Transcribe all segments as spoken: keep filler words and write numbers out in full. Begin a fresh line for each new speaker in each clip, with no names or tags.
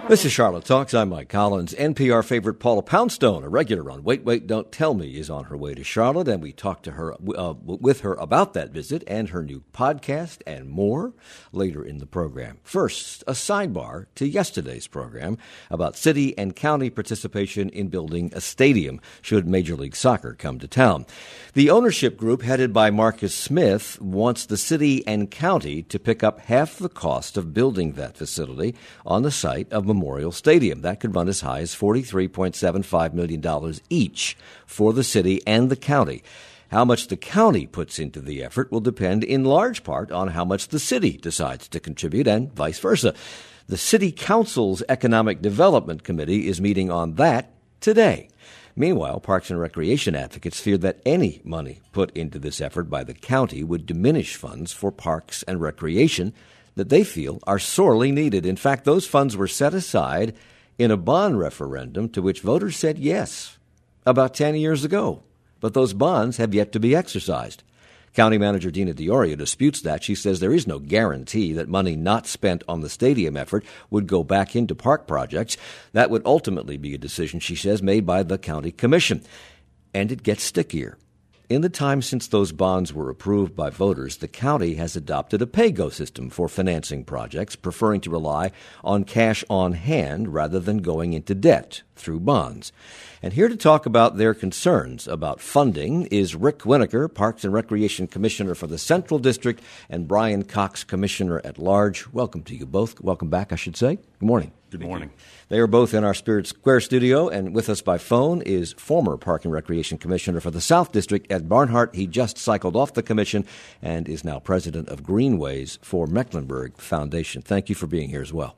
This is Charlotte Talks. I'm Mike Collins. N P R favorite Paula Poundstone, a regular on Wait, Wait, Don't Tell Me, is on her way to Charlotte, and we talked to her uh, with her about that visit and her new podcast and more later in the program. First, a sidebar to yesterday's program about city and county participation in building a stadium should Major League Soccer come to town. The ownership group headed by Marcus Smith wants the city and county to pick up half the cost of building that facility on the site of Memorial Stadium. That could run as high as forty-three point seven five million dollars each for the city and the county. How much the county puts into the effort will depend in large part on how much the city decides to contribute and vice versa. The City Council's Economic Development Committee is meeting on that today. Meanwhile, Parks and Recreation advocates fear that any money put into this effort by the county would diminish funds for parks and recreation that they feel are sorely needed. In fact, those funds were set aside in a bond referendum to which voters said yes about ten years ago. But those bonds have yet to be exercised. County Manager Dina Diorio disputes that. She says there is no guarantee that money not spent on the stadium effort would go back into park projects. That would ultimately be a decision, she says, made by the county commission. And it gets stickier. In the time since those bonds were approved by voters, the county has adopted a pay-go system for financing projects, preferring to rely on cash on hand rather than going into debt through bonds. And here to talk about their concerns about funding is Rick Winokur, Parks and Recreation Commissioner for the Central District, and Brian Cox, Commissioner at Large. Welcome to you both. Welcome back, I should say. Good morning.
Good morning.
They are both in our Spirit Square studio, and with us by phone is former Park and Recreation Commissioner for the South District, Ed Barnhart. He just cycled off the commission and is now president of Greenways for Mecklenburg Foundation. Thank you for being here as well.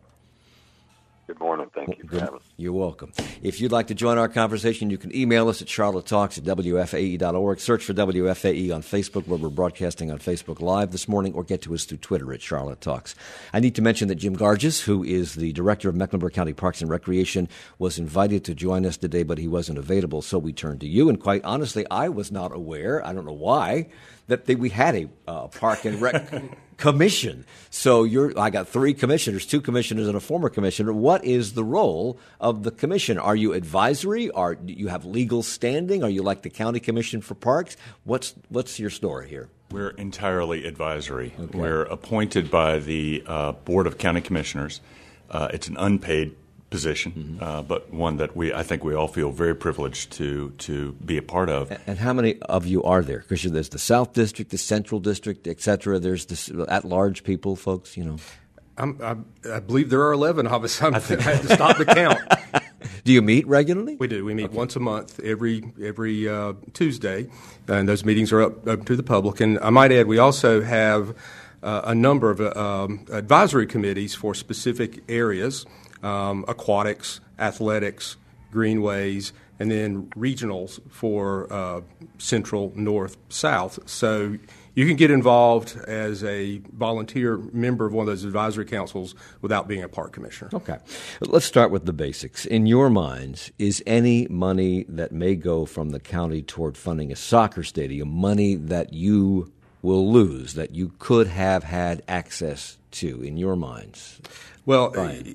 Good morning. Thank you for having us.
You're welcome. If you'd like to join our conversation, you can email us at charlotte talks at w f a e dot org. Search for W F A E on Facebook, where we're broadcasting on Facebook Live this morning, or get to us through Twitter at Charlotte Talks. I need to mention that Jim Garges, who is the director of Mecklenburg County Parks and Recreation, was invited to join us today, but he wasn't available, so we turned to you. And quite honestly, I was not aware, I don't know why, that they, we had a uh, Park and Rec commission. So you're, I got three commissioners, two commissioners and a former commissioner. What is the role of the commission? Are you advisory? Are do you have legal standing? Are you like the county commission for parks? What's what's your story here?
We're entirely advisory.
Okay.
We're appointed by the uh, Board of County Commissioners. Uh, it's an unpaid position, mm-hmm. uh, but one that we I think we all feel very privileged to to be a part of.
And how many of you are there? Because there's the South District, the Central District, et cetera. There's this at-large people, folks, you know.
I'm, I, I believe there are eleven of us. I'm, I had to stop the count.
Do you meet regularly?
We do. We meet
okay.
once a month, every every uh, Tuesday, and those meetings are up, up to the public. And I might add, we also have uh, a number of uh, um, advisory committees for specific areas. Um, aquatics, athletics, greenways, and then regionals for uh, central, north, south. So you can get involved as a volunteer member of one of those advisory councils without being a park commissioner.
Okay. Let's start with the basics. In your minds, is any money that may go from the county toward funding a soccer stadium money that you will lose, that you could have had access to, in your minds?
Well,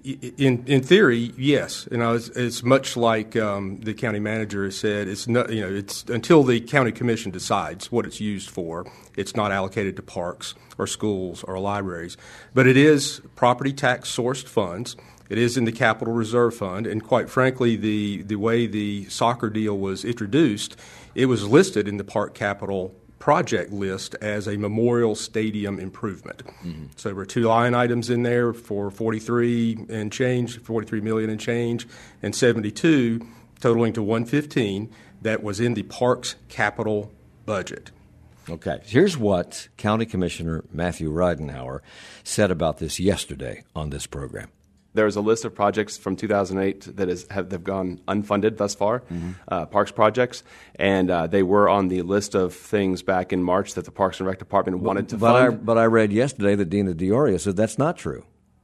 in in theory, yes. You know, it's, it's much like um, the county manager has said. It's not, you know, it's until the county commission decides what it's used for. It's not allocated to parks or schools or libraries, but it is property tax sourced funds. It is in the capital reserve fund, and quite frankly, the the way the soccer deal was introduced, it was listed in the park capital project list as a memorial stadium improvement. Mm-hmm. So there were two line items in there for forty-three and change, forty-three million and change, and seventy-two, totaling to one fifteen. That was in the parks capital budget.
Okay. Here's what County Commissioner Matthew Ridenhour said about this yesterday on this program.
There's a list of projects from two thousand eight that is have they've gone unfunded thus far, mm-hmm. uh, parks projects, and uh, they were on the list of things back in March that the Parks and Rec Department wanted to
but
fund.
I, but I read yesterday that Dina Diorio said that's not true.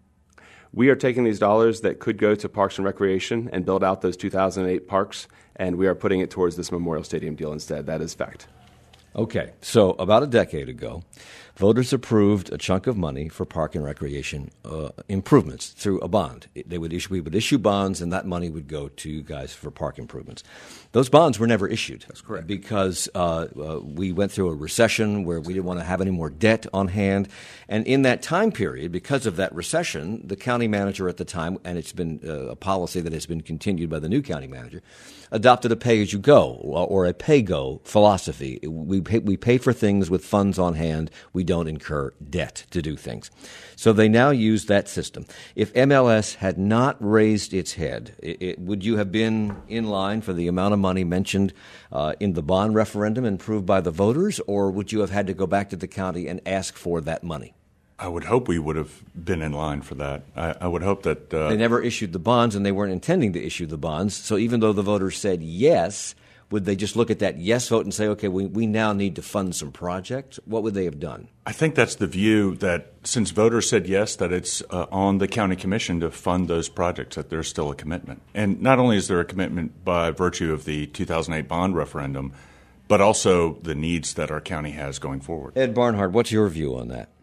We are taking these dollars that could go to Parks and Recreation and build out those two thousand eight parks, and we are putting it towards this Memorial Stadium deal instead. That is fact.
Okay, so about a decade ago, voters approved a chunk of money for park and recreation uh, improvements through a bond. They would issue, we would issue bonds, and that money would go to you guys for park improvements. Those bonds were never issued.
That's correct.
Because uh, uh, we went through a recession where we didn't want to have any more debt on hand. And in that time period, because of that recession, the county manager at the time, and it's been uh, a policy that has been continued by the new county manager, adopted a pay-as-you-go or a pay-go philosophy. We pay, we pay for things with funds on hand. We don't incur debt to do things. So they now use that system. If M L S had not raised its head, it, it, would you have been in line for the amount of money mentioned uh, in the bond referendum and approved by the voters, or would you have had to go back to the county and ask for that money?
I would hope we would have been in line for that. I, I would hope that uh,
they never issued the bonds, and they weren't intending to issue the bonds. So even though the voters said yes, would they just look at that yes vote and say, okay, we, we now need to fund some projects? What would they have done?
I think that's the view that since voters said yes, that it's uh, on the county commission to fund those projects, that there's still a commitment. And not only is there a commitment by virtue of the two thousand eight bond referendum, but also the needs that our county has going forward.
Ed Barnhart, what's your view on that?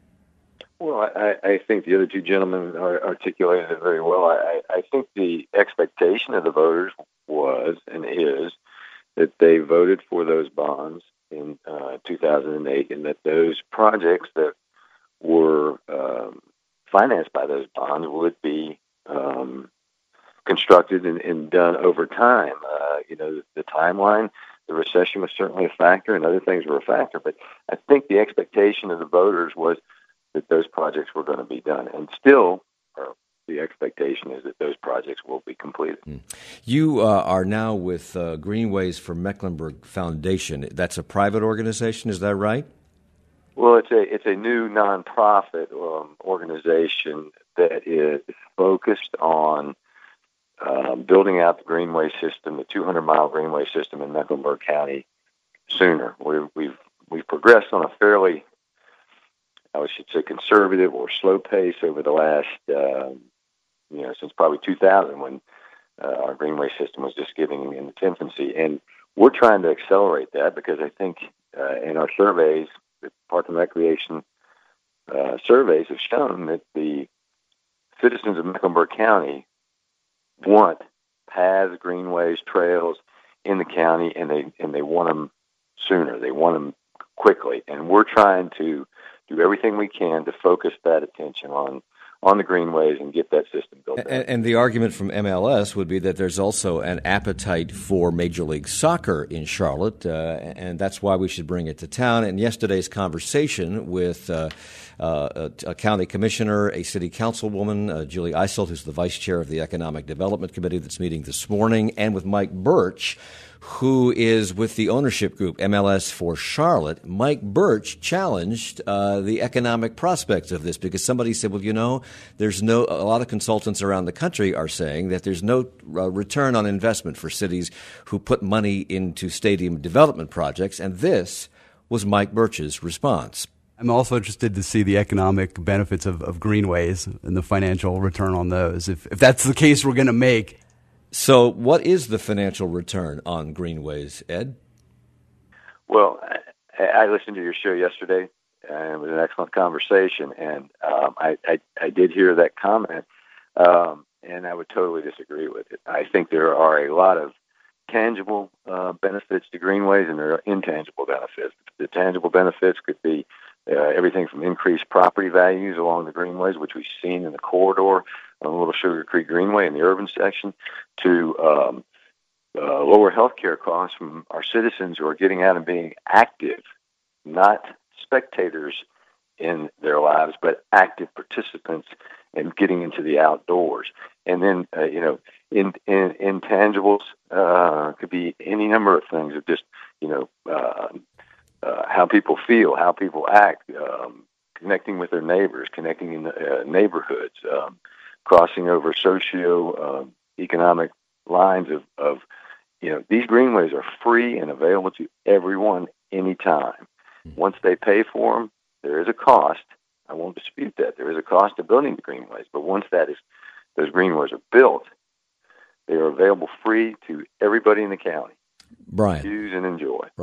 Well, I, I think the other two gentlemen are, articulated it very well. I, I think the expectation of the voters was and is that they voted for those bonds in uh, two thousand eight, and that those projects that were um, financed by those bonds would be um, constructed and, and done over time. Uh, you know, the timeline, the recession was certainly a factor, and other things were a factor, but I think the expectation of the voters was that those projects were going to be done, and still or the expectation is that those projects will be completed.
You uh, are now with uh, Greenways for Mecklenburg Foundation. That's a private organization, is that right?
Well, it's a it's a new nonprofit um, organization that is focused on um, building out the Greenway system, the two hundred mile Greenway system in Mecklenburg County sooner. We've we've we've progressed on a fairly, I should say, conservative or slow pace over the last, uh, you know, since probably two thousand, when uh, our Greenway system was just getting in its infancy. And we're trying to accelerate that because I think uh, in our surveys, the Park and Recreation uh, surveys have shown that the citizens of Mecklenburg County want paths, greenways, trails in the county, and they and they want them sooner. They want them quickly. And we're trying to do everything we can to focus that attention on on the greenways and get that system built.
And, and the argument from M L S would be that there's also an appetite for Major League Soccer in Charlotte, uh, and that's why we should bring it to town. And yesterday's conversation with uh, uh, a, a county commissioner, a city councilwoman, uh, Julie Eiselt, who's the vice chair of the Economic Development Committee that's meeting this morning, and with Mike Birch, who is with the ownership group M L S for Charlotte. Mike Birch challenged uh, the economic prospects of this because somebody said, well, you know, there's no, a lot of consultants around the country are saying that there's no uh, return on investment for cities who put money into stadium development projects, and this was Mike Birch's response.
I'm also interested to see the economic benefits of, of greenways and the financial return on those. If, if that's the case we're going to make.
So what is the financial return on greenways, Ed?
Well, I, I listened to your show yesterday, and it was an excellent conversation, and um, I, I, I did hear that comment, um, and I would totally disagree with it. I think there are a lot of tangible uh, benefits to greenways, and there are intangible benefits. The tangible benefits could be uh, everything from increased property values along the greenways, which we've seen in the corridor on the Little Sugar Creek Greenway in the urban section, to um, uh, lower health care costs from our citizens who are getting out and being active, not spectators in their lives, but active participants in getting into the outdoors. And then, uh, you know, in, in, intangibles uh, could be any number of things of just, you know, uh, uh, how people feel, how people act, um, connecting with their neighbors, connecting in the uh, neighborhoods, um, crossing over socio-economic uh, lines of, of, you know, these greenways are free and available to everyone anytime. Once they pay for them, there is a cost. I won't dispute that. There is a cost to building the greenways, but once that is, those greenways are built, they are available free to everybody in the county.
Brian.
Use and enjoy.
Brian.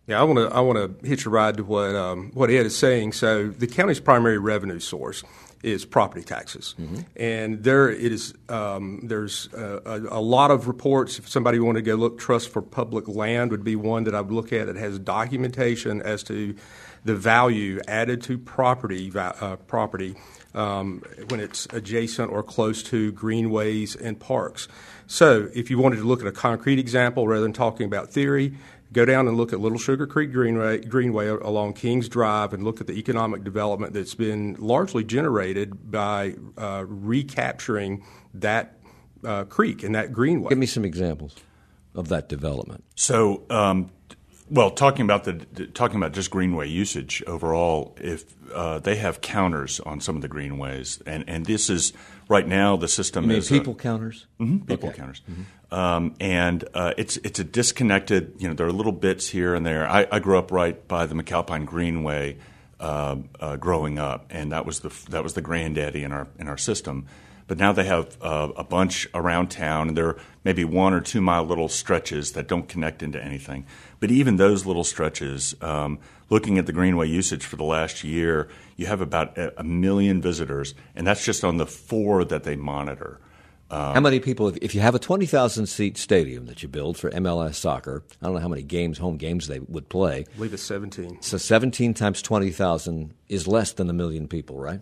Yeah, I want to I want to hitch a ride to what um, what Ed is saying. So the county's primary revenue source is property taxes, mm-hmm. and there it is. Um, there's a, a, a lot of reports. If somebody wanted to go look, Trust for Public Land would be one that I would look at that has documentation as to the value added to property uh, property um, when it's adjacent or close to greenways and parks. So if you wanted to look at a concrete example rather than talking about theory, go down and look at Little Sugar Creek Greenway, Greenway along Kings Drive and look at the economic development that's been largely generated by uh, recapturing that uh, creek and that greenway.
Give me some examples of that development.
So, um, well, talking about the talking about just greenway usage overall, if uh, they have counters on some of the greenways, and, and this is right now the system
you mean
is
people
a,
counters.
Mm-hmm, people
okay.
counters, mm-hmm. um, and uh, it's it's a disconnected. You know, there are little bits here and there. I, I grew up right by the McAlpine Greenway uh, uh, growing up, and that was the that was the granddaddy in our in our system. But now they have uh, a bunch around town, and there are maybe one or two mile little stretches that don't connect into anything. But even those little stretches, um, looking at the greenway usage for the last year, you have about a, a million visitors, and that's just on the four that they monitor.
Um, how many people, if, if you have a twenty thousand seat stadium that you build for M L S soccer, I don't know how many games, home games they would play.
I believe it's seventeen.
So seventeen times twenty thousand is less than a million people, right?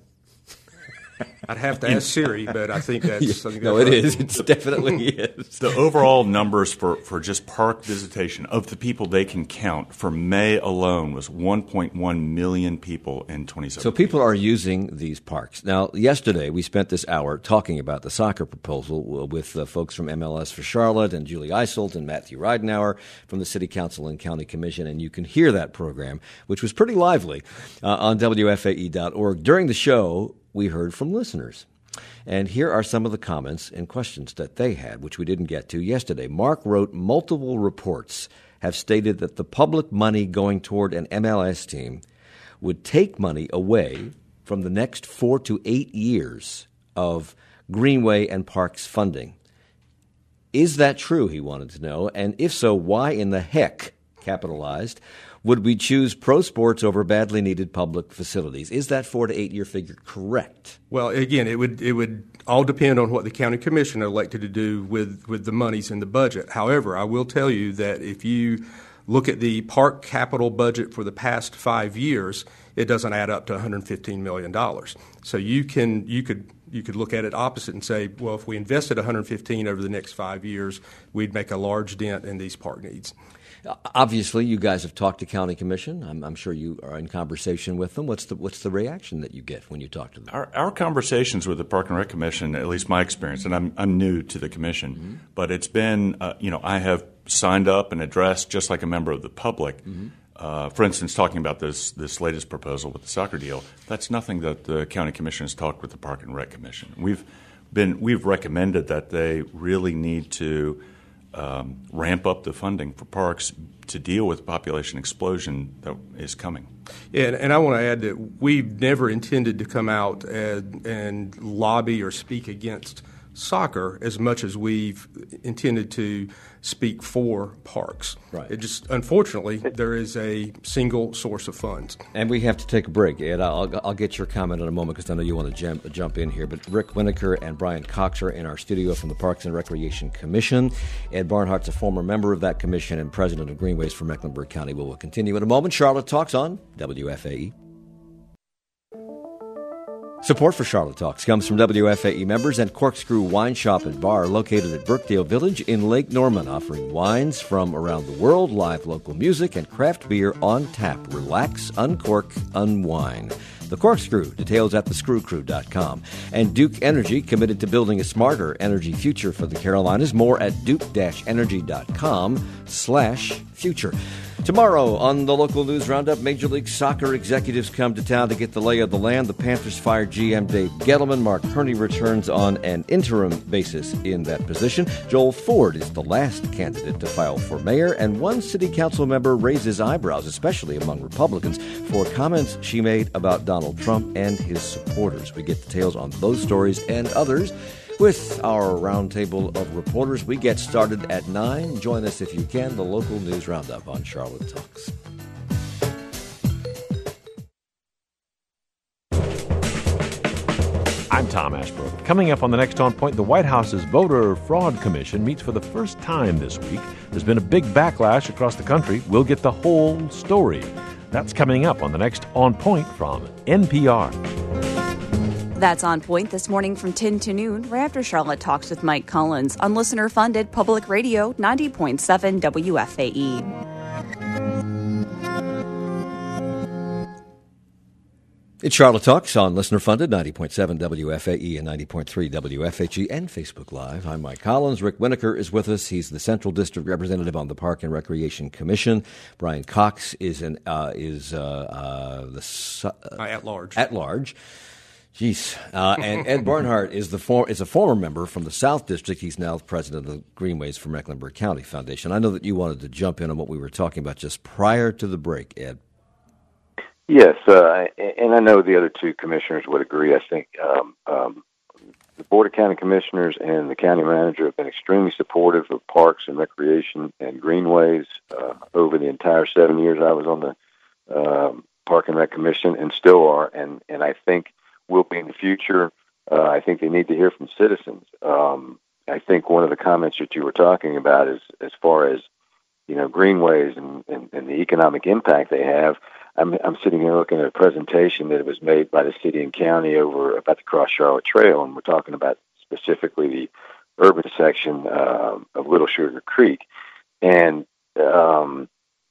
I'd have to ask Siri, but I think that's
yeah,
something.
No,
that's
it
right.
is. It definitely is.
The overall numbers for, for just park visitation of the people they can count for May alone was one point one million people in twenty seventeen.
So people are using these parks. Now, yesterday we spent this hour talking about the soccer proposal with uh, folks from M L S for Charlotte and Julie Eiselt and Matthew Ridenauer from the City Council and County Commission, and you can hear that program, which was pretty lively, uh, on W F A E dot org. During the show, we heard from listeners. And here are some of the comments and questions that they had, which we didn't get to yesterday. Mark wrote, multiple reports have stated that the public money going toward an M L S team would take money away from the next four to eight years of Greenway and Parks funding. Is that true, he wanted to know, and if so, why in the heck, capitalized, would we choose pro sports over badly needed public facilities? Is that four to eight year figure correct?
Well, again, it would it would all depend on what the county commission elected to do with, with the monies in the budget. However, I will tell you that if you look at the park capital budget for the past five years, it doesn't add up to one hundred fifteen million dollars. So you can you could you could look at it opposite and say, well, if we invested one hundred fifteen over the next five years, we'd make a large dent in these park needs.
Obviously, you guys have talked to County Commission. I'm, I'm sure you are in conversation with them. What's the what's the reaction that you get when you talk to them?
Our, our conversations with the Park and Rec Commission, at least my experience, and I'm I'm new to the commission, mm-hmm. but it's been uh, you know I have signed up and addressed just like a member of the public. Mm-hmm. Uh, for instance, talking about this this latest proposal with the soccer deal, that's nothing that the County Commission has talked with the Park and Rec Commission. We've been we've recommended that they really need to Um, ramp up the funding for parks to deal with the population explosion that is coming.
Yeah, and, and I want to add that we've never intended to come out and, and lobby or speak against soccer as much as we've intended to speak for parks.
Right.
It just, unfortunately, there is a single source of funds.
And we have to take a break, Ed. I'll, I'll get your comment in a moment because I know you want to jump, jump in here. But Rick Winokur and Brian Cox are in our studio from the Parks and Recreation Commission. Ed Barnhart's a former member of that commission and president of Greenways for Mecklenburg County. We will continue in a moment. Charlotte Talks on W F A E. Support for Charlotte Talks comes from W F A E members and Corkscrew Wine Shop and Bar located at Birkdale Village in Lake Norman, offering wines from around the world, live local music, and craft beer on tap. Relax, uncork, unwind. The Corkscrew, details at the screw crew dot com. And Duke Energy, committed to building a smarter energy future for the Carolinas. More at duke-energy.com slash future. Tomorrow on the local news roundup, Major League Soccer executives come to town to get the lay of the land. The Panthers fired G M Dave Gettleman. Mark Herney returns on an interim basis in that position. Joel Ford is the last candidate to file for mayor, and one city council member raises eyebrows, especially among Republicans, for comments she made about Donald Trump and his supporters. We get details on those stories and others with our roundtable of reporters. We get started at nine. Join us if you can, the local news roundup on Charlotte Talks.
I'm Tom Ashbrook. Coming up on the next On Point, the White House's Voter Fraud Commission meets for the first time this week. There's been a big backlash across the country. We'll get the whole story. That's coming up on the next On Point from N P R.
That's On Point this morning from ten to noon, right after Charlotte Talks with Mike Collins on listener-funded Public Radio ninety point seven W F A E.
It's Charlotte Talks on listener-funded ninety point seven W F A E and ninety point three W F H E and Facebook Live. I'm Mike Collins. Rick Winokur is with us. He's the Central District Representative on the Park and Recreation Commission. Brian Cox is an uh, is uh, uh, the uh,
at large.
At large. Jeez. Uh, and Ed Barnhart is the for, is a former member from the South District. He's now president of the Greenways for Mecklenburg County Foundation. I know that you wanted to jump in on what we were talking about just prior to the break, Ed.
Yes, uh, and I know the other two commissioners would agree. I think um, um, the Board of County Commissioners and the county manager have been extremely supportive of parks and recreation and greenways uh, over the entire seven years I was on the uh, Park and Rec Commission, and still are, and, and I think will be in the future. Uh, I think they need to hear from citizens. Um, I think one of the comments that you were talking about is as far as, you know, greenways and, and, and the economic impact they have. I'm, I'm sitting here looking at a presentation that was made by the city and county over about the Cross Charlotte Trail, and we're talking about specifically the urban section uh, of Little Sugar Creek. And um,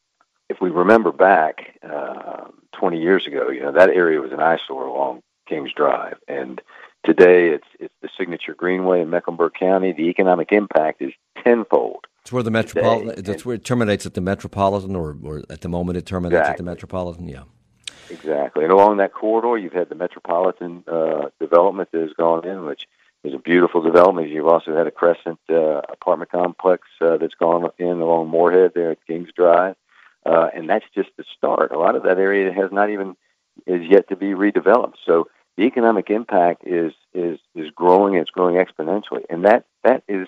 if we remember back uh, twenty years ago, you know, that area was an eyesore along Kings Drive, and today it's it's the signature greenway in Mecklenburg County. The economic impact is tenfold.
It's where the metropolitan. That's where it terminates at the Metropolitan, or, or at the moment it terminates exactly. at the Metropolitan. Yeah,
exactly. And along that corridor, you've had the Metropolitan uh, development that has gone in, which is a beautiful development. You've also had a Crescent uh, apartment complex uh, that's gone in along Moorhead there at Kings Drive, uh, and that's just the start. A lot of that area has not even is yet to be redeveloped. So the economic impact is is is growing. It's growing exponentially, and that that is.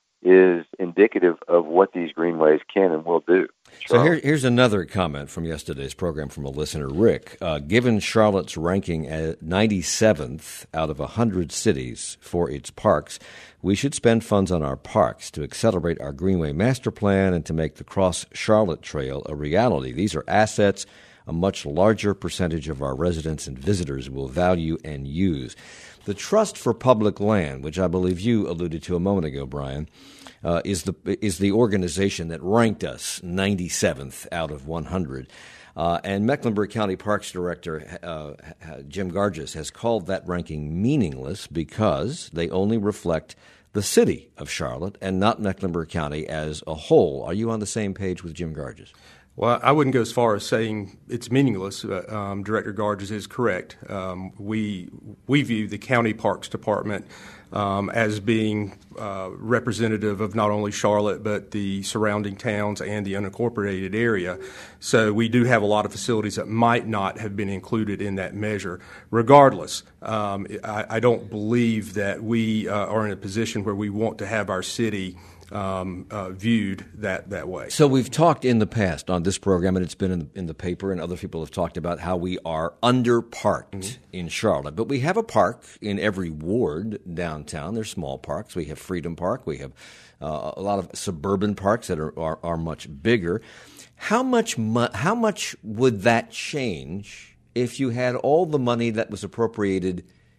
is indicative of what these greenways can and will do.
So here, here's another comment from yesterday's program from a listener, Rick. Uh, given Charlotte's ranking at ninety-seventh out of one hundred cities for its parks, we should spend funds on our parks to accelerate our Greenway Master Plan and to make the Cross Charlotte Trail a reality. These are assets a much larger percentage of our residents and visitors will value and use. The Trust for Public Land, which I believe you alluded to a moment ago, Brian, uh, is the is the organization that ranked us ninety-seventh out of one hundred. Uh, and Mecklenburg County Parks Director uh, Jim Garges has called that ranking meaningless because they only reflect the city of Charlotte and not Mecklenburg County as a whole. Are you on the same page with Jim Garges?
Well, I wouldn't go as far as saying it's meaningless. Uh, um, Director Garges is correct. Um, we we view the County Parks Department um, as being uh, representative of not only Charlotte but the surrounding towns and the unincorporated area. So we do have a lot of facilities that might not have been included in that measure. Regardless, um, I, I don't believe that we uh, are in a position where we want to have our city Um, uh, viewed that, that way.
So we've talked in the past on this program, and it's been in the, in the paper, and other people have talked about how we are under-parked mm-hmm. in Charlotte. But we have a park in every ward downtown. There's small parks. We have Freedom Park. We have uh, a lot of suburban parks that are, are, are much bigger. How much mo- how much would that change if you had all the money that was appropriated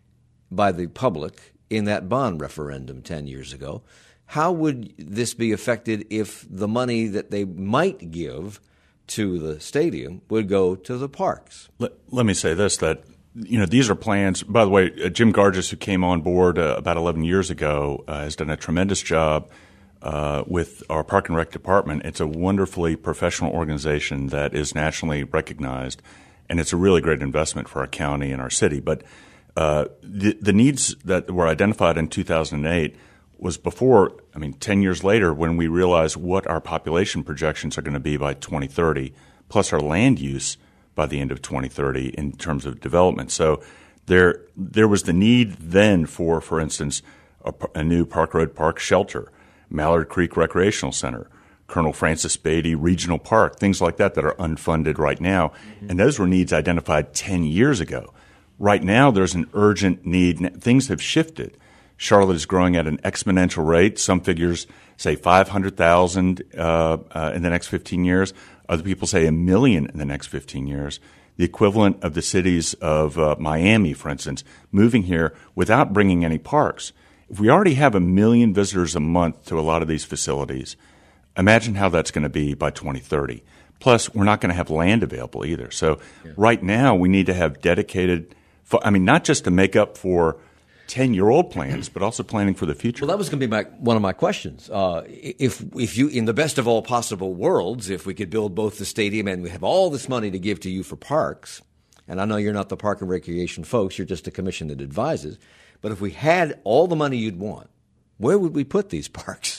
by the public in that bond referendum ten years ago? How would this be affected if the money that they might give to the stadium would go to the parks?
Let, let me say this, that you know these are plans. By the way, uh, Jim Garges, who came on board uh, about eleven years ago, uh, has done a tremendous job uh, with our Park and Rec department. It's a wonderfully professional organization that is nationally recognized, and it's a really great investment for our county and our city. But uh, the, the needs that were identified in two thousand eight was before, I mean, ten years later when we realized what our population projections are going to be by twenty thirty, plus our land use by the end of twenty thirty in terms of development. So there there was the need then for, for instance, a, a new Park Road Park shelter, Mallard Creek Recreational Center, Colonel Francis Beatty Regional Park, things like that that are unfunded right now. Mm-hmm. And those were needs identified ten years ago. Right now, there's an urgent need. Things have shifted. Charlotte is growing at an exponential rate. Some figures say five hundred thousand uh, uh, in the next fifteen years. Other people say a million in the next fifteen years. The equivalent of the cities of uh, Miami, for instance, moving here without bringing any parks. If we already have a million visitors a month to a lot of these facilities, imagine how that's going to be by twenty thirty. Plus, we're not going to have land available either. So yeah. right now, we need to have dedicated – I mean, not just to make up for ten-year-old plans, but also planning for the future.
Well, that was going to be my, one of my questions. Uh, if if you, in the best of all possible worlds, if we could build both the stadium and we have all this money to give to you for parks, and I know you're not the Park and Recreation folks, you're just a commission that advises, but if we had all the money you'd want, where would we put these parks?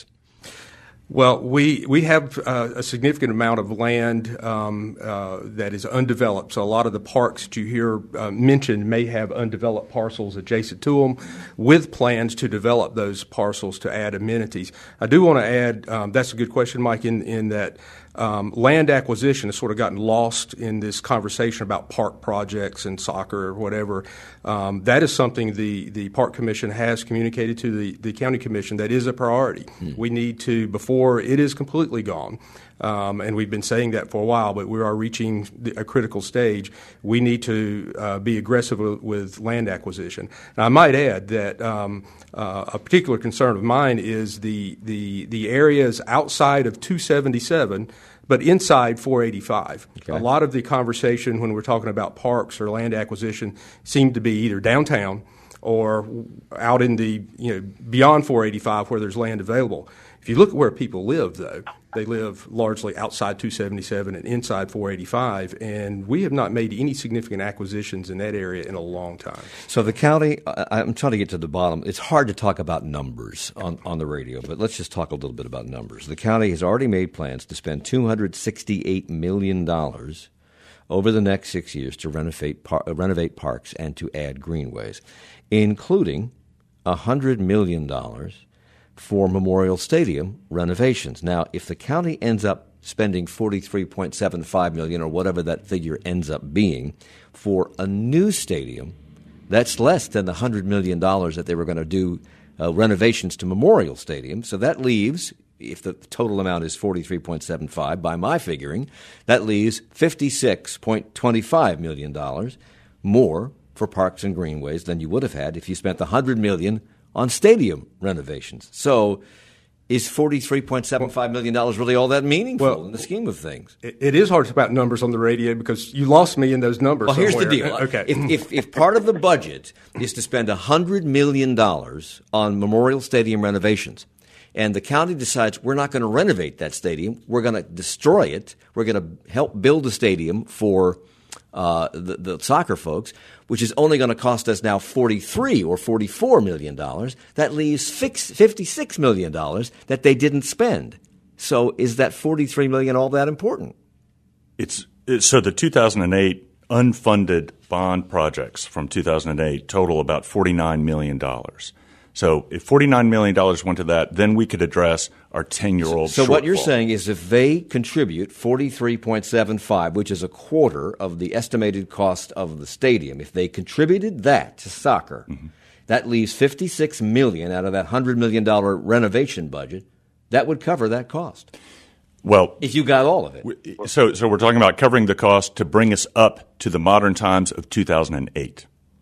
Well, we we have uh, a significant amount of land um, uh, that is undeveloped. So a lot of the parks that you hear uh, mentioned may have undeveloped parcels adjacent to them, with plans to develop those parcels to add amenities. I do want to add, um, that's a good question, Mike, in, in that um, land acquisition has sort of gotten lost in this conversation about park projects and soccer or whatever. Um, that is something the, the Park Commission has communicated to the, the County Commission that is a priority. Hmm. We need to, before it is completely gone, um, and we've been saying that for a while, but we are reaching the, a critical stage. We need to uh, be aggressive with, with land acquisition. And I might add that um, uh, a particular concern of mine is the, the, the areas outside of two seventy-seven but inside four eighty-five. Okay. A lot of the conversation when we're talking about parks or land acquisition seemed to be either downtown or out in the, you know, beyond four eighty-five where there's land available. If you look at where people live, though, they live largely outside two seventy-seven and inside four eighty-five, and we have not made any significant acquisitions in that area in a long time.
So the county, I'm trying to get to the bottom. It's hard to talk about numbers on, on the radio, but let's just talk a little bit about numbers. The county has already made plans to spend two hundred sixty-eight million dollars over the next six years to renovate, par- renovate parks and to add greenways, including one hundred million dollars for Memorial Stadium renovations. Now, if the county ends up spending forty-three point seven five million dollars or whatever that figure ends up being for a new stadium, that's less than the one hundred million dollars that they were going to do uh, renovations to Memorial Stadium. So that leaves, if the total amount is forty-three point seven five, by my figuring, that leaves fifty-six point two five million dollars more for parks and greenways than you would have had if you spent the one hundred million dollars on stadium renovations. So is forty-three point seven five million dollars really all that meaningful well, in the scheme of things?
It, it is hard to talk about numbers on the radio because you lost me in those numbers
Well,
somewhere.
Here's the deal.
Okay.
If, if, if part of the budget is to spend one hundred million dollars on Memorial Stadium renovations, and the county decides we're not going to renovate that stadium, we're going to destroy it, we're going to help build a stadium for uh, the, the soccer folks, which is only going to cost us now forty-three or forty-four million dollars, that leaves fifty-six million dollars that they didn't spend. So is that forty-three million dollars all that important?
It's, it's so the two thousand eight unfunded bond projects from two thousand eight total about forty-nine million dollars. So if forty-nine million dollars went to that, then we could address our ten-year-old
So, so
shortfall.
what you're saying is if they contribute forty-three point seven five, which is a quarter of the estimated cost of the stadium, if they contributed that to soccer, mm-hmm. that leaves fifty-six million dollars out of that one hundred million dollars renovation budget. That would cover that cost.
Well,
if you got all of it.
So, so we're talking about covering the cost to bring us up to the modern times of two thousand eight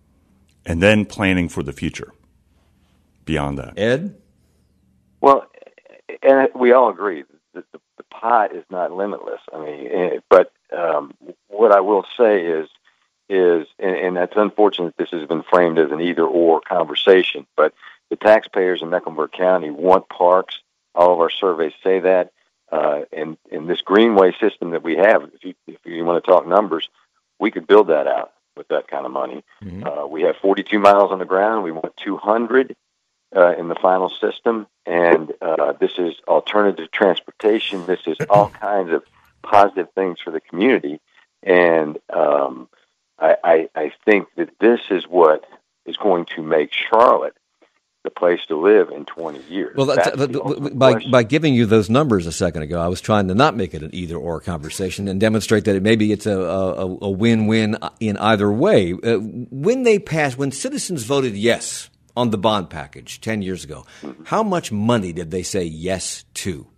and then planning for the future. Beyond that.
Ed?
Well, and we all agree that the, the pot is not limitless. I mean, but um, what I will say is, is and, and that's unfortunate this has been framed as an either-or conversation, but the taxpayers in Mecklenburg County want parks. All of our surveys say that. Uh, and in this greenway system that we have, if you, if you want to talk numbers, we could build that out with that kind of money. Mm-hmm. Uh, we have forty-two miles on the ground. We want two hundred. Uh, in the final system, and uh, this is alternative transportation. This is all kinds of positive things for the community, and um, I, I, I think that this is what is going to make Charlotte the place to live in twenty years.
Well, that's,
that's
by by giving you those numbers a second ago, I was trying to not make it an either-or conversation and demonstrate that it, maybe it's a, a, a win-win in either way. Uh, when they passed, when citizens voted yes on the bond package ten years ago, mm-hmm. how much money did they say yes to?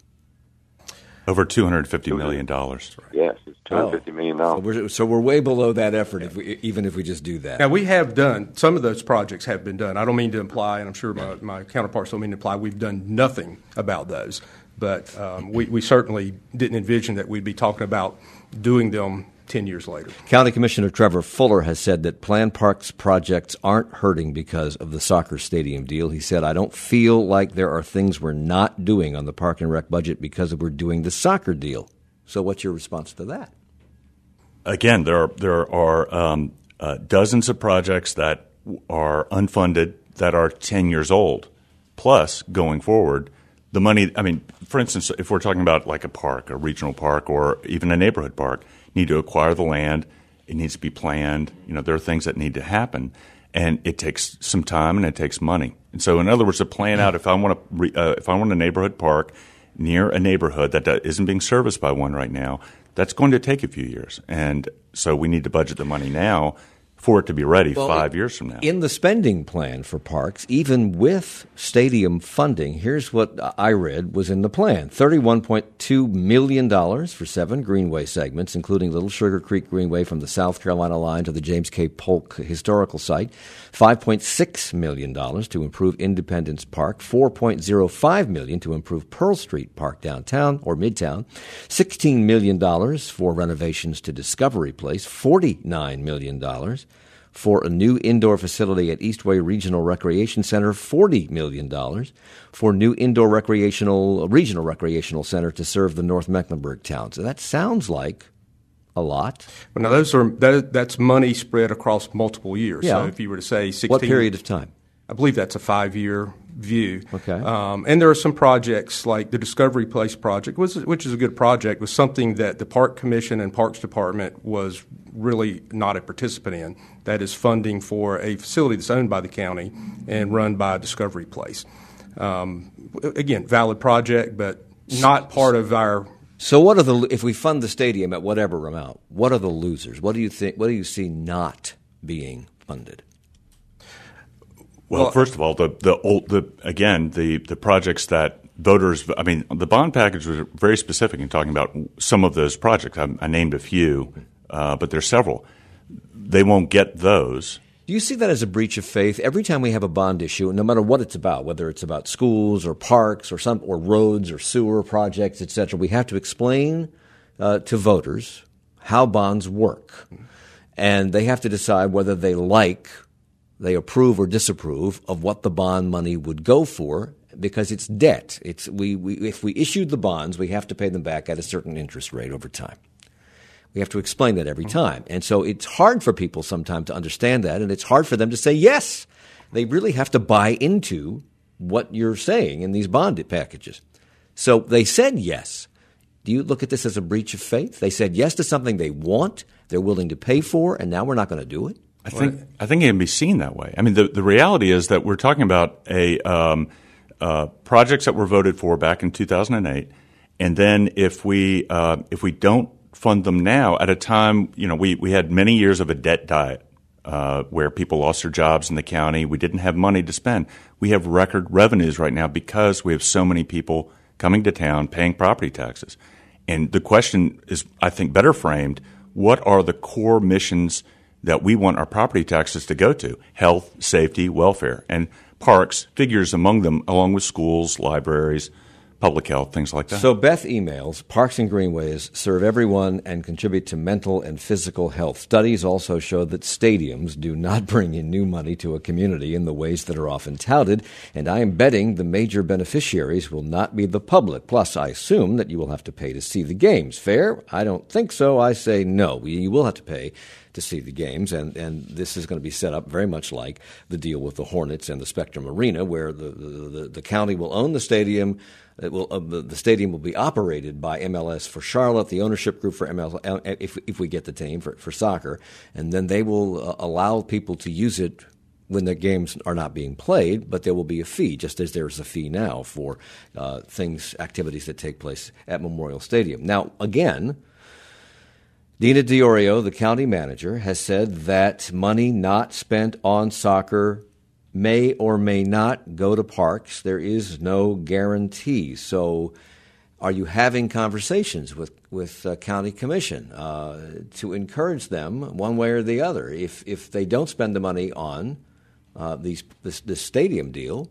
Over two hundred fifty million dollars.
Yes, it's two hundred fifty million dollars.
So we're, so we're way below that effort, if we, even if we just do that.
Now, we have done, some of those projects have been done. I don't mean to imply, and I'm sure my, my counterparts don't mean to imply, we've done nothing about those. But um, we, we certainly didn't envision that we'd be talking about doing them ten years later.
County Commissioner Trevor Fuller has said that planned parks projects aren't hurting because of the soccer stadium deal. He said, I don't feel like there are things we're not doing on the Park and Rec budget because we're doing the soccer deal. So what's your response to that?
Again, there are, there are um, uh, dozens of projects that are unfunded that are ten years old. Plus, going forward, the money, I mean, for instance, if we're talking about like a park, a regional park, or even a neighborhood park, need to acquire the land. It needs to be planned. You know, there are things that need to happen, and it takes some time and it takes money. And so, in other words, to plan out if I want a uh, if I want a neighborhood park near a neighborhood that isn't being serviced by one right now, that's going to take a few years. And so, we need to budget the money now for it to be ready well, five years from now.
In the spending plan for parks, even with stadium funding, here's what I read was in the plan. thirty-one point two million dollars for seven greenway segments, including Little Sugar Creek Greenway from the South Carolina line to the James K. Polk Historical Site, five point six million dollars to improve Independence Park, four point oh five million dollars to improve Pearl Street Park downtown or Midtown, sixteen million dollars for renovations to Discovery Place, forty-nine million dollars for a new indoor facility at Eastway Regional Recreation Center, forty million dollars for new indoor recreational regional recreational center to serve the North Mecklenburg towns. So that sounds like a lot.
Well, now those are that, that's money spread across multiple years.
Yeah.
So if you were to say sixteen,
what period of time?
I believe that's a five-year view.
Okay.
Um, and there are some projects like the Discovery Place project, which is, which is a good project, was something that the Park Commission and Parks Department was really not a participant in. That is funding for a facility that's owned by the county and run by Discovery Place. Um, again, valid project, but not part of our.
So, what are the if we fund the stadium at whatever amount? What are the losers? What do you think? What do you see not being funded?
Well, well, first of all, the the old the again the the projects that voters. I mean, the bond package was very specific in talking about some of those projects. I, I named a few, uh, but there's several. They won't get those.
Do you see that as a breach of faith? Every time we have a bond issue, no matter what it's about, whether it's about schools or parks or some or roads or sewer projects, et cetera, we have to explain uh, to voters how bonds work, and they have to decide whether they like. They approve or disapprove of what the bond money would go for because it's debt. It's we, we if we issued the bonds, we have to pay them back at a certain interest rate over time. We have to explain that every time. And so it's hard for people sometimes to understand that, and it's hard for them to say yes. They really have to buy into what you're saying in these bond packages. So they said yes. Do you look at this as a breach of faith? They said yes to something they want, they're willing to pay for, and now we're not going to do it?
I think I think it can be seen that way. I mean, the, the reality is that we're talking about a um, uh, projects that were voted for back in two thousand eight, and then if we uh, if we don't fund them now at a time, you know, we, we had many years of a debt diet uh, where people lost their jobs in the county. We didn't have money to spend. We have record revenues right now because we have so many people coming to town paying property taxes. And the question is, I think, better framed: what are the core missions that we want our property taxes to go to? Health, safety, welfare, and parks figures among them, along with schools, libraries, public health, things like that.
So Beth emails, parks and greenways serve everyone and contribute to mental and physical health. Studies also show that stadiums do not bring in new money to a community in the ways that are often touted, and I am betting the major beneficiaries will not be the public. Plus, I assume that you will have to pay to see the games. Fair? I don't think so. I say no. You will have to pay to see the games, and, and this is going to be set up very much like the deal with the Hornets and the Spectrum Arena, where the, the, the county will own the stadium. It will, uh, the, the stadium will be operated by M L S for Charlotte, the ownership group for M L S, if, if we get the team for, for soccer, and then they will uh, allow people to use it when the games are not being played, but there will be a fee, just as there's a fee now for uh, things, activities that take place at Memorial Stadium. Now, again, Dina DiOrio, the county manager, has said that money not spent on soccer may or may not go to parks. There is no guarantee. So are you having conversations with, with uh, county commission uh, to encourage them one way or the other? If if they don't spend the money on uh, these this, this stadium deal,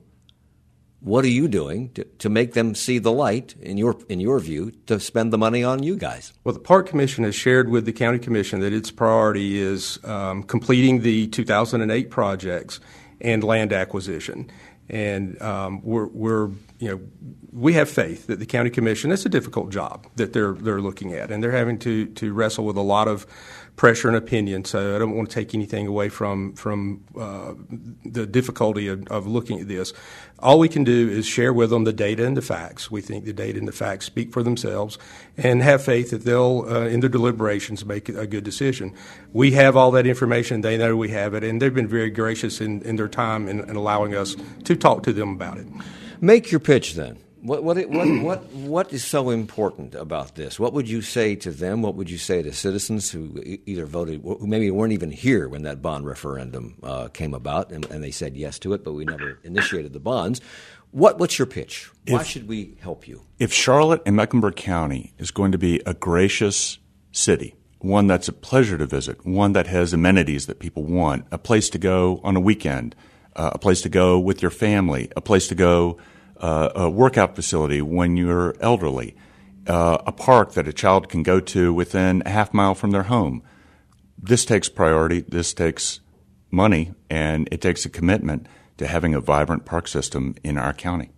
what are you doing to, to make them see the light, in your in your view, to spend the money on you guys?
Well, the Park Commission has shared with the County Commission that its priority is um, completing the two thousand eight projects and land acquisition. And um, we're, we're, you know, we have faith that the County Commission, it's a difficult job that they're they're looking at, and they're having to, to wrestle with a lot of pressure and opinion. So I don't want to take anything away from from uh, the difficulty of, of looking at this. All we can do is share with them the data and the facts. We think the data and the facts speak for themselves, and have faith that they'll, uh, in their deliberations, make a good decision. We have all that information. They know we have it, and they've been very gracious in, in their time in, in allowing us to talk to them about it.
Make your pitch, then. What what what what what is so important about this? What would you say to them? What would you say to citizens who either voted, who maybe weren't even here when that bond referendum uh, came about, and, and they said yes to it, but we never initiated the bonds? What what's your pitch? Why if, should we help you?
If Charlotte and Mecklenburg County is going to be a gracious city, one that's a pleasure to visit, one that has amenities that people want, a place to go on a weekend, uh, a place to go with your family, a place to go. Uh, a workout facility when you're elderly, uh, a park that a child can go to within a half mile from their home. This takes priority, this takes money, and it takes a commitment to having a vibrant park system in our county.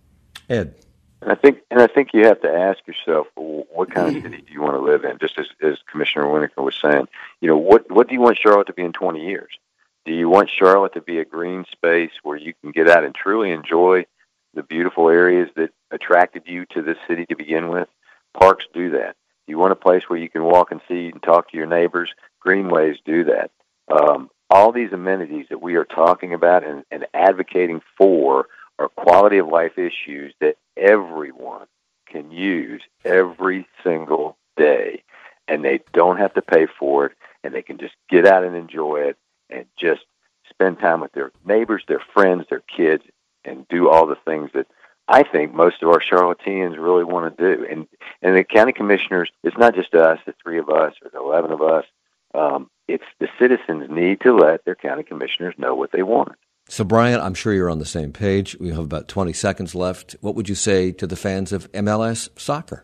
Ed?
And I think, and I think you have to ask yourself, well, what kind of city do you want to live in? Just as, as Commissioner Winokur was saying, you know, what what do you want Charlotte to be in twenty years? Do you want Charlotte to be a green space where you can get out and truly enjoy the beautiful areas that attracted you to this city to begin with? Parks do that. You want a place where you can walk and see and talk to your neighbors? Greenways do that. Um, all these amenities that we are talking about and, and advocating for are quality of life issues that everyone can use every single day, and they don't have to pay for it, and they can just get out and enjoy it and just spend time with their neighbors, their friends, their kids, and do all the things that I think most of our Charlotteans really want to do. And and the county commissioners, it's not just us, the three of us or the eleven of us. Um, it's the citizens need to let their county commissioners know what they want.
So, Brian, I'm sure you're on the same page. We have about twenty seconds left. What would you say to the fans of M L S soccer?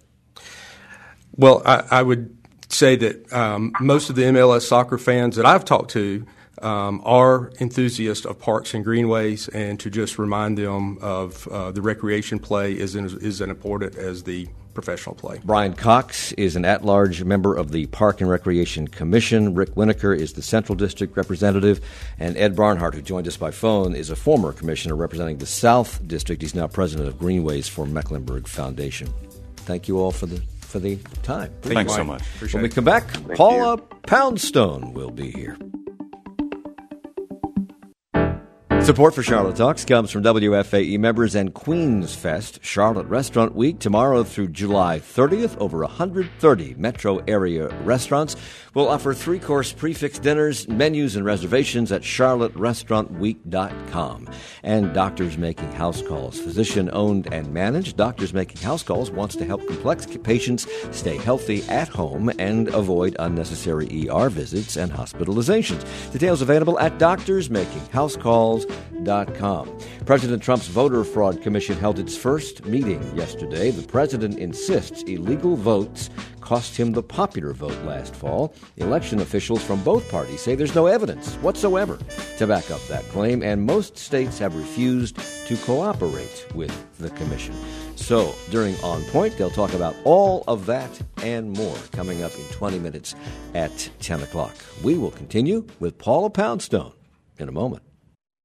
Well, I, I would say that um, most of the M L S soccer fans that I've talked to Um, are enthusiasts of parks and greenways, and to just remind them of uh, the recreation play is as is as important as the professional play.
Brian Cox is an at-large member of the Park and Recreation Commission. Rick Winokur is the Central District representative, and Ed Barnhart, who joined us by phone, is a former commissioner representing the South District. He's now president of Greenways for Mecklenburg Foundation. Thank you all for the for the time.
Thank Thanks so much.
Appreciate
when we
it.
come back,
Thank
Paula
you.
Poundstone will be here. Support for Charlotte Talks comes from W F A E members and Queens Fest, Charlotte Restaurant Week, tomorrow through July thirtieth. Over one hundred thirty metro area restaurants will offer three-course prefix dinners, menus, and reservations at charlotte restaurant week dot com. And Doctors Making House Calls, physician-owned and managed. Doctors Making House Calls wants to help complex patients stay healthy at home and avoid unnecessary E R visits and hospitalizations. Details available at doctors making house calls dot com. President Trump's Voter Fraud Commission held its first meeting yesterday. The president insists illegal votes cost him the popular vote last fall. Election officials from both parties say there's no evidence whatsoever to back up that claim, and most states have refused to cooperate with the commission. So, during On Point, they'll talk about all of that and more coming up in twenty minutes at ten o'clock. We will continue with Paula Poundstone in a moment.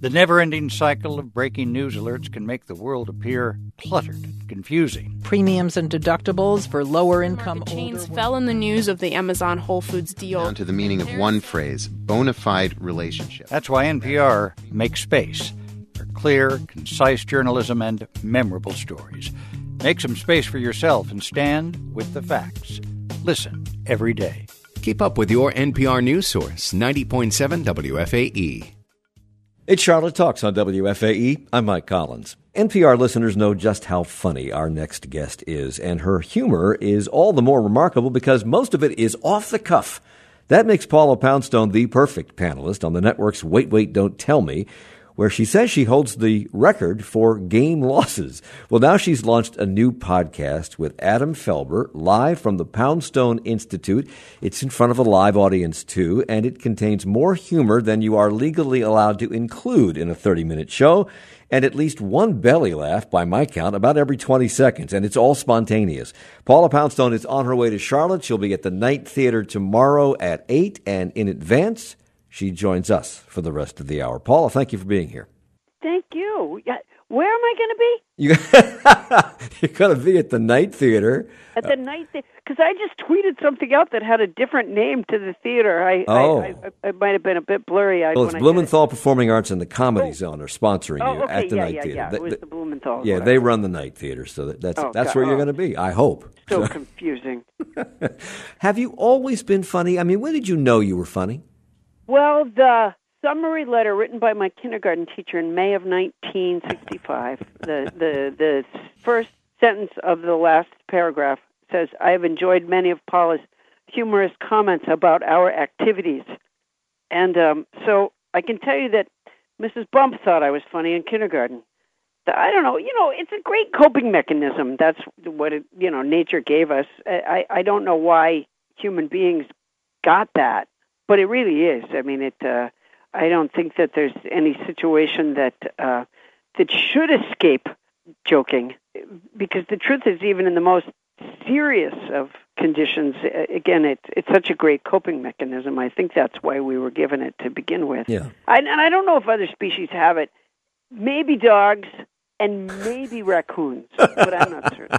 The never-ending cycle of breaking news alerts can make the world appear cluttered and confusing.
Premiums and deductibles for lower-income
chains fell in the news of the Amazon Whole Foods deal.
Down to the meaning of one phrase, bona fide relationship.
That's why N P R makes space for clear, concise journalism and memorable stories. Make some space for yourself and stand with the facts. Listen every day.
Keep up with your N P R news source, ninety point seven W F A E.
It's Charlotte Talks on W F A E. I'm Mike Collins. N P R listeners know just how funny our next guest is, and her humor is all the more remarkable because most of it is off the cuff. That makes Paula Poundstone the perfect panelist on the network's Wait, Wait, Don't Tell Me, where she says she holds the record for game losses. Well, now she's launched a new podcast with Adam Felber, live from the Poundstone Institute. It's in front of a live audience, too, and it contains more humor than you are legally allowed to include in a thirty-minute show, and at least one belly laugh, by my count, about every twenty seconds, and it's all spontaneous. Paula Poundstone is on her way to Charlotte. She'll be at the Night Theater tomorrow at eight, and in advance, she joins us for the rest of the hour. Paula, thank you for being here.
Thank you. Where am I going to be?
You, you're going to be at the Night Theater.
At the uh, Night Theater? Because I just tweeted something out that had a different name to the theater. I,
oh.
I, I, it might have been a bit blurry-eyed.
Well, it's
when
Blumenthal Performing Arts and the Comedy
oh.
Zone are sponsoring
oh,
you
okay.
at the
yeah,
Night
yeah,
Theater.
Yeah,
they,
it was the Blumenthal.
Yeah, they run the Night Theater, so that, that's
oh,
that's
God.
where you're
oh.
going to be, I hope.
So confusing.
Have you always been funny? I mean, when did you know you were funny?
Well, the summary letter written by my kindergarten teacher in May of nineteen sixty-five, the, the, the first sentence of the last paragraph says, I have enjoyed many of Paula's humorous comments about our activities. And um, so I can tell you that Missus Bump thought I was funny in kindergarten. I don't know, you know, it's a great coping mechanism. That's what, it, you know, nature gave us. I, I don't know why human beings got that, but it really is. I mean, it. Uh, I don't think that there's any situation that uh, that should escape joking, because the truth is, even in the most serious of conditions, again, it's it's such a great coping mechanism. I think that's why we were given it to begin with.
Yeah.
I, and I don't know if other species have it. Maybe dogs and maybe raccoons, but I'm not certain.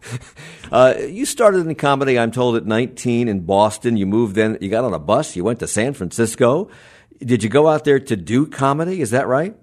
Uh, you started in comedy, I'm told, at nineteen in Boston. You moved in, you got on a bus, you went to San Francisco. Did you go out there to do comedy? Is that right?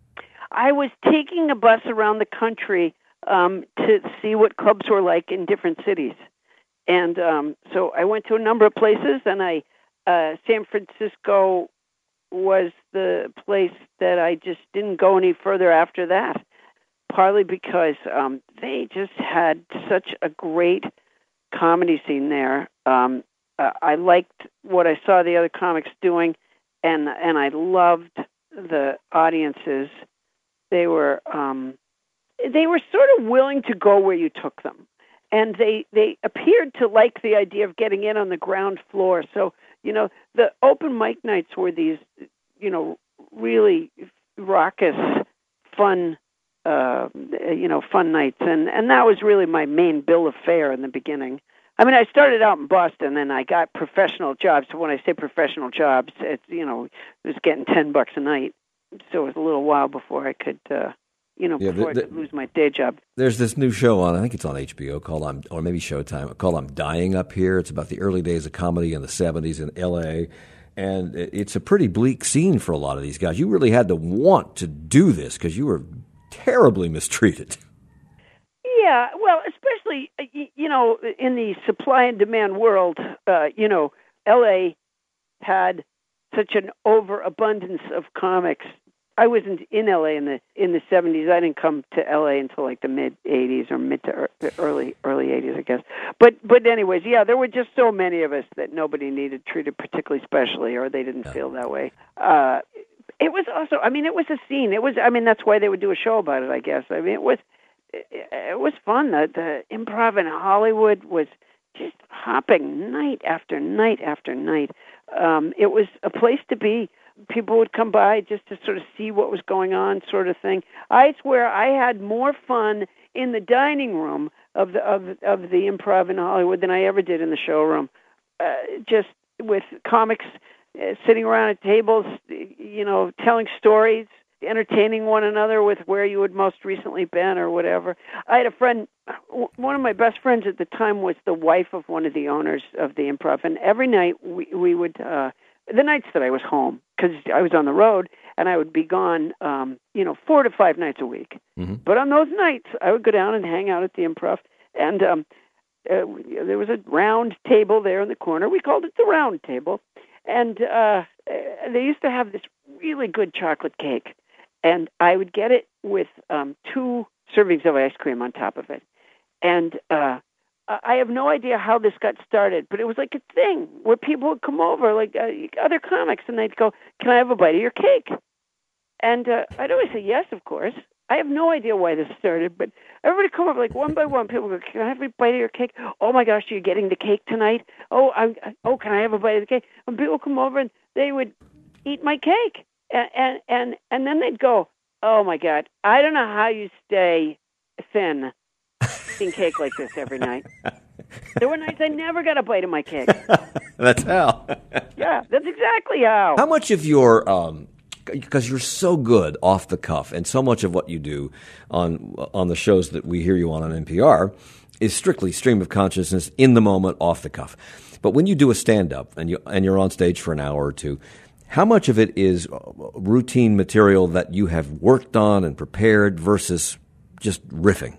I was taking a bus around the country um, to see what clubs were like in different cities. And um, so I went to a number of places, and I uh, San Francisco was the place that I just didn't go any further after that, partly because um, they just had such a great comedy scene there. Um, uh, I liked what I saw the other comics doing, and and I loved the audiences. They were um, they were sort of willing to go where you took them, and they they appeared to like the idea of getting in on the ground floor. So, you know, the open mic nights were these, you know, really raucous, fun, uh, you know, fun nights, and and that was really my main bill of fare in the beginning. I mean, I started out in Boston, and I got professional jobs. So when I say professional jobs, it's, you know, it was getting ten bucks a night. So it was a little while before I could, uh, you know,
yeah,
before
the,
I could lose my day job.
There's this new show on, I think it's on H B O, called I'm, or maybe Showtime, called I'm Dying Up Here. It's about the early days of comedy in the seventies in L A, and it's a pretty bleak scene for a lot of these guys. You really had to want to do this because you were terribly mistreated.
Yeah, well, especially, you know, in the supply and demand world, uh, you know, L A had such an overabundance of comics. I wasn't in L A in the in the seventies. I didn't come to L A until like the mid eighties or mid to early early eighties, I guess. But but anyways, yeah, there were just so many of us that nobody needed treated particularly specially, or they didn't feel that way. Uh, it was also, I mean, it was a scene. It was, I mean, that's why they would do a show about it, I guess. I mean, it was. It was fun. The, the improv in Hollywood was just hopping night after night after night. Um, it was a place to be. People would come by just to sort of see what was going on, sort of thing. I swear I had more fun in the dining room of the of, of the improv in Hollywood than I ever did in the showroom. Uh, just with comics uh, sitting around at tables, you know, telling stories. entertaining one another with where you had most recently been or whatever. I had a friend, one of my best friends at the time was the wife of one of the owners of the Improv, and every night we, we would, uh, the nights that I was home, because I was on the road, and I would be gone, um, you know, four to five nights a week. Mm-hmm. But on those nights, I would go down and hang out at the Improv, and um, uh, there was a round table there in the corner. We called it the round table, and uh, they used to have this really good chocolate cake, and I would get it with um, two servings of ice cream on top of it. And uh, I have no idea how this got started, but it was like a thing where people would come over, like uh, other comics, and they'd go, "Can I have a bite of your cake?" And uh, I'd always say yes, of course. I have no idea why this started, but everybody come over, like one by one. People go, "Can I have a bite of your cake?" "Oh my gosh, you're getting the cake tonight?" "Oh, I, oh, can I have a bite of the cake?" And people come over and they would eat my cake, and and and, and then they'd go, "Oh my God, I don't know how you stay thin eating cake like this every night." There were nights I never got a bite of my cake.
That's how.
Yeah, that's exactly how.
How much of your um, because you're so good off the cuff, and so much of what you do on on the shows that we hear you on on N P R is strictly stream of consciousness, in the moment, off the cuff. But when you do a stand-up and you and you're on stage for an hour or two, how much of it is routine material that you have worked on and prepared versus just riffing?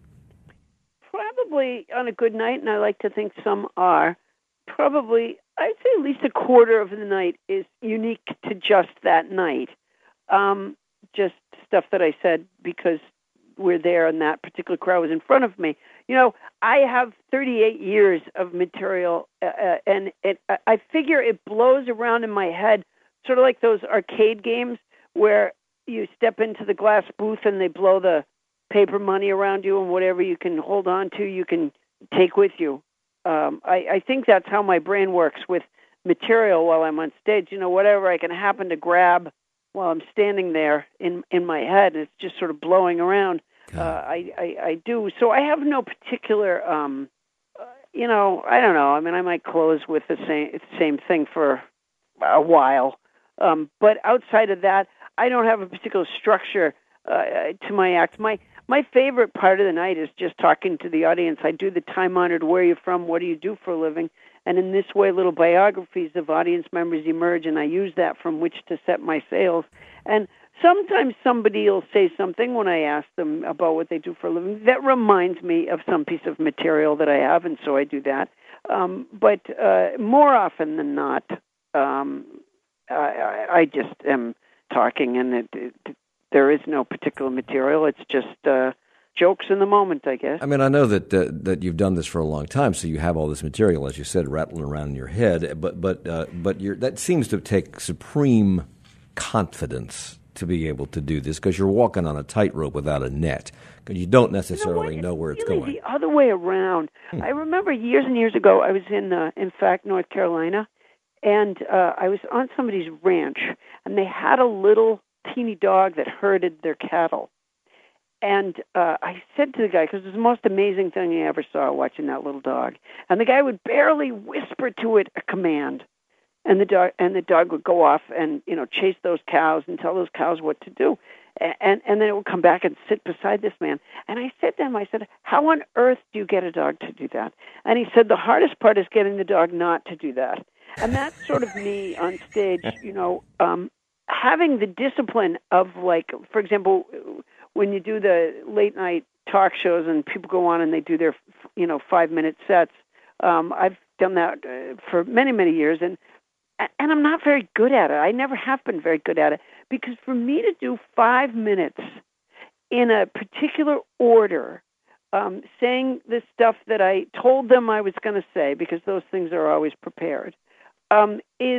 Probably on a good night, and I like to think some are, probably, I'd say at least a quarter of the night is unique to just that night. Um, just stuff that I said because we're there and that particular crowd was in front of me. You know, I have thirty-eight years of material, uh, and it, I figure it blows around in my head, sort of like those arcade games where you step into the glass booth and they blow the paper money around you, and whatever you can hold on to, you can take with you. Um, I, I think that's how my brain works with material while I'm on stage. You know, whatever I can happen to grab while I'm standing there in, in my head, it's just sort of blowing around. Uh, I, I, I do. So I have no particular, um, uh, you know, I don't know. I mean, I might close with the same same thing for a while. Um, but outside of that, I don't have a particular structure uh, to my act. My my favorite part of the night is just talking to the audience. I do the time-honored, where are you from, what do you do for a living? And in this way, little biographies of audience members emerge, and I use that from which to set my sails. And sometimes somebody will say something when I ask them about what they do for a living that reminds me of some piece of material that I have, and so I do that. Um, but uh, more often than not, um, I, I just am talking, and it, it, there is no particular material. It's just uh, jokes in the moment, I guess.
I mean, I know that uh, that you've done this for a long time, so you have all this material, as you said, rattling around in your head. But but uh, but you're, that seems to take supreme confidence to be able to do this, because you're walking on a tightrope without a net, because you don't necessarily
you know,
know where it's
really
going.
The other way around. Hmm. I remember years and years ago, I was in, uh, in fact, North Carolina, and uh, I was on somebody's ranch, and they had a little teeny dog that herded their cattle. And uh, I said to the guy, because it was the most amazing thing I ever saw, watching that little dog, and the guy would barely whisper to it a command. And the dog and the dog would go off and, you know, chase those cows and tell those cows what to do. And and then it would come back and sit beside this man. And I said to him, I said, how on earth do you get a dog to do that? And he said, the hardest part is getting the dog not to do that. And that's sort of me on stage, you know, um, having the discipline of, like, for example, when you do the late night talk shows and people go on and they do their, you know, five minute sets. Um, I've done that uh, for many, many years. And And I'm not very good at it. I never have been very good at it, because for me to do five minutes in a particular order, um, saying the stuff that I told them I was going to say, because those things are always prepared, um, is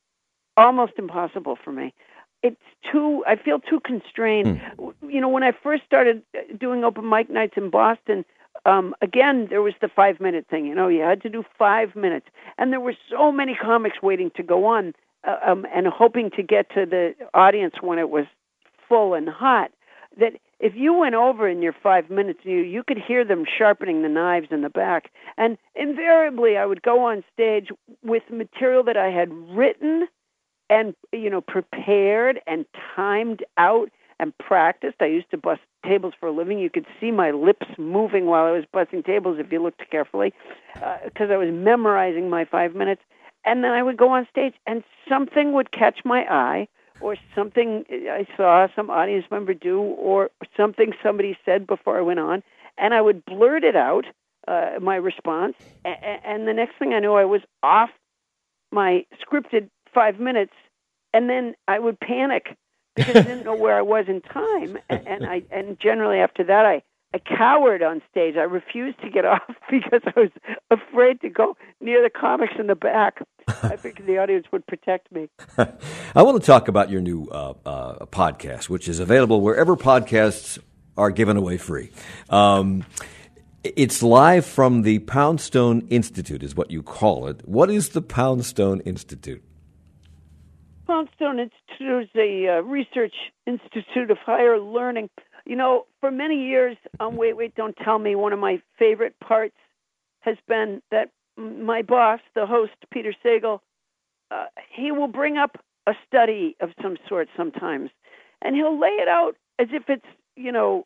almost impossible for me. It's too, I feel too constrained. Mm. You know, when I first started doing open mic nights in Boston, Um, again, there was the five-minute thing. You know, you had to do five minutes. And there were so many comics waiting to go on uh, um, and hoping to get to the audience when it was full and hot, that if you went over in your five minutes, you, you could hear them sharpening the knives in the back. And invariably, I would go on stage with material that I had written and, you know, prepared and timed out and practiced. I used to bust tables for a living. You could see my lips moving while I was busting tables if you looked carefully, because uh, I was memorizing my five minutes. And then I would go on stage, and something would catch my eye, or something I saw some audience member do, or something somebody said before I went on, and I would blurt it out, uh, my response, and, and the next thing I knew, I was off my scripted five minutes, and then I would panic because I didn't know where I was in time, and, and I and generally after that I, I cowered on stage. I refused to get off because I was afraid to go near the comics in the back. I figured the audience would protect me.
I want to talk about your new uh, uh, podcast, which is available wherever podcasts are given away free. Um, it's live from the Poundstone Institute, is what you call it. What is the Poundstone Institute?
Poundstone Institute is a uh, research institute of higher learning. You know, for many years on Wait, Wait, Don't Tell Me, one of my favorite parts has been that my boss, the host, Peter Sagal, uh, he will bring up a study of some sort sometimes, and he'll lay it out as if it's, you know,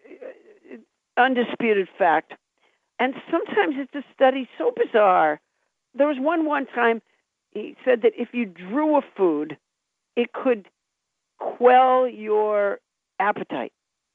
undisputed fact. And sometimes it's a study so bizarre. There was one one time he said that if you drew a food, it could quell your appetite.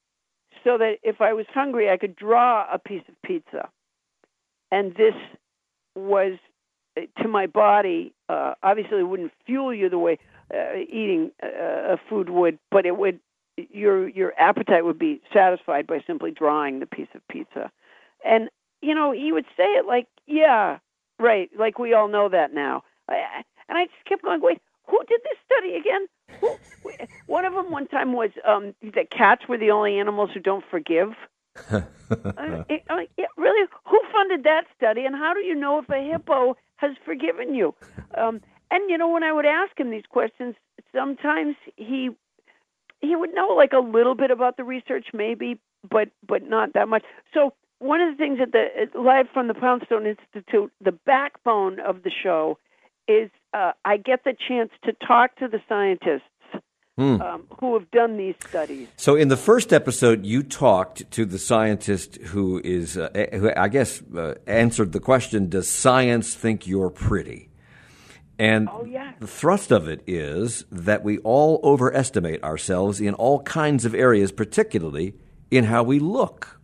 So that if I was hungry, I could draw a piece of pizza. And this was, to my body, uh, obviously it wouldn't fuel you the way uh, eating uh, a food would, but it would, your your appetite would be satisfied by simply drawing the piece of pizza. And, you know, he would say it like, yeah, right, like we all know that now. I, and I just kept going, wait, who did this study again? Who, one of them one time was um, that cats were the only animals who don't forgive. uh, it, uh, yeah, really? Who funded that study, and how do you know if a hippo has forgiven you? Um, and, you know, when I would ask him these questions, sometimes he he would know like a little bit about the research maybe, but but not that much. So one of the things at the live from the Poundstone Institute, the backbone of the show is uh, I get the chance to talk to the scientists hmm. um, who have done these studies.
So in the first episode, you talked to the scientist who is, uh, who I guess, uh, answered the question, does science think you're pretty? And
oh, yeah.
the thrust of it is that we all overestimate ourselves in all kinds of areas, particularly in how we look.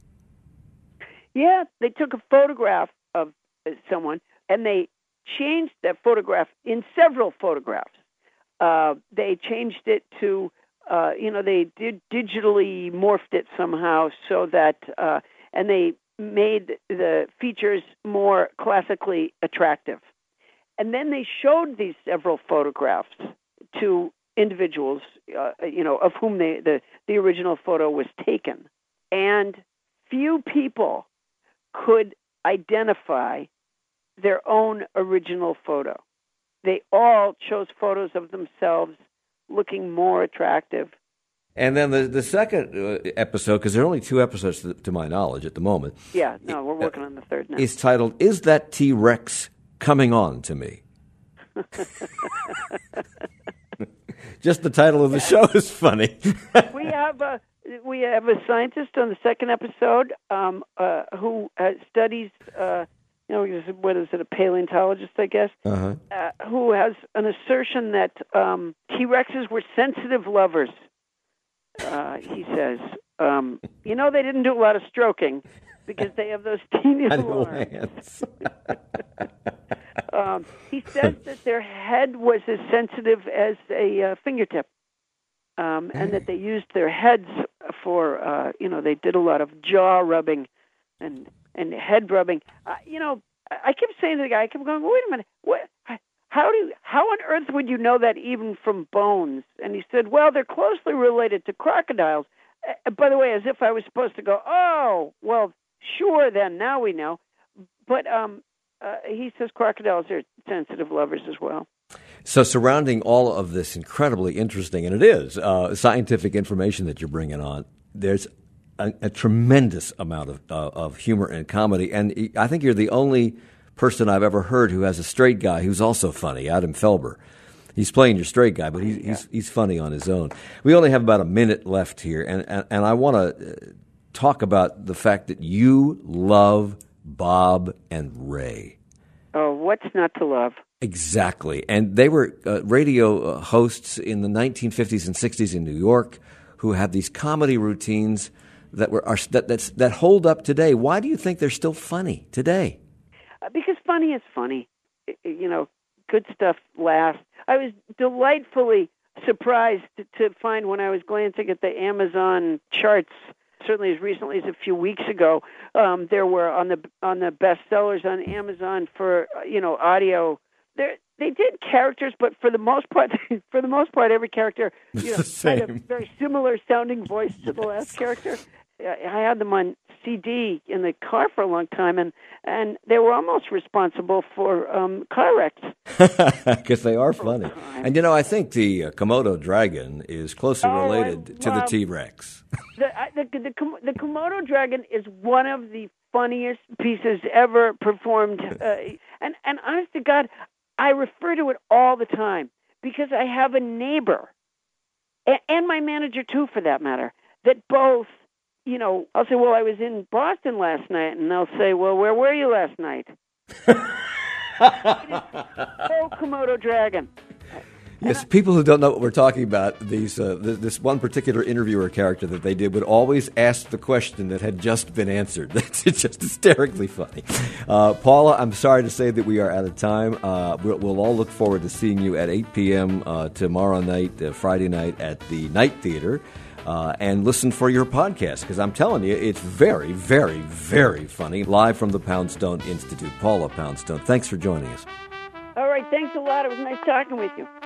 Yeah, they took a photograph of someone, and they changed that photograph in several photographs. Uh, they changed it to, uh, you know, they did digitally morphed it somehow so that, uh, and they made the features more classically attractive. And then they showed these several photographs to individuals, uh, you know, of whom they, the, the original photo was taken. And few people could identify their own original photo. They all chose photos of themselves looking more attractive.
And then the the second uh, episode, because there are only two episodes to, to my knowledge at the moment.
Yeah, no, we're working uh, on the third now.
It's titled, Is That T-Rex Coming On to Me? Just the title of the show is funny.
we have a we have a scientist on the second episode um, uh, who uh, studies, uh, you know, what is it, a paleontologist, I guess,
uh-huh.
uh, who has an assertion that um, T-Rexes were sensitive lovers. Uh, he says, um, you know, they didn't do a lot of stroking because they have those teeny little hands. um, he says that their head was as sensitive as a uh, fingertip. Um, and that they used their heads for, uh, you know, they did a lot of jaw rubbing and and head rubbing. Uh, you know, I kept saying to the guy, I kept going, wait a minute, what? How do you, how on earth would you know that even from bones? And he said, well, they're closely related to crocodiles. Uh, by the way, as if I was supposed to go, oh, well, sure, then now we know. But um, uh, he says crocodiles are sensitive lovers as well.
So surrounding all of this incredibly interesting, and it is, uh, scientific information that you're bringing on, there's a, a tremendous amount of, uh, of humor and comedy. And I think you're the only person I've ever heard who has a straight guy who's also funny, Adam Felber. He's playing your straight guy, but he's, yeah. he's he's funny on his own. We only have about a minute left here, and, and, and I want to talk about the fact that you love Bob and Ray.
Oh, what's not to love?
Exactly. And they were uh, radio hosts in the nineteen fifties and sixties in New York who had these comedy routines that were are, that that's, that hold up today. Why do you think they're still funny today?
Uh, because funny is funny. You know, good stuff lasts. I was delightfully surprised to, to find when I was glancing at the Amazon charts, certainly as recently as a few weeks ago, um, there were on the on the bestsellers on Amazon for you know audio. There they did characters, but for the most part, for the most part, every character you know, had a very similar sounding voice to the yes. last character. I had them on C D in the car for a long time, and, and they were almost responsible for um, car wrecks.
Because they are funny. And, you know, I think the uh, Komodo dragon is closely oh, related I, to uh, the T-Rex.
the, the, the, the, the Komodo dragon is one of the funniest pieces ever performed. Uh, and, and honest to God, I refer to it all the time because I have a neighbor, and, and my manager, too, for that matter, that both... You know, I'll say, well, I was in Boston last night, and they'll say, well, where were you last night? Oh, Komodo dragon.
Yes, people who don't know what we're talking about, these uh, th- this one particular interviewer character that they did would always ask the question that had just been answered. That's just hysterically funny. Uh, Paula, I'm sorry to say that we are out of time. Uh, we'll, we'll all look forward to seeing you at eight p.m. Uh, tomorrow night, uh, Friday night at the Night Theater. Uh, and listen for your podcast, because I'm telling you, it's very, very, very funny. Live from the Poundstone Institute. Paula Poundstone, thanks for joining us.
All right, thanks a lot. It was nice talking with you.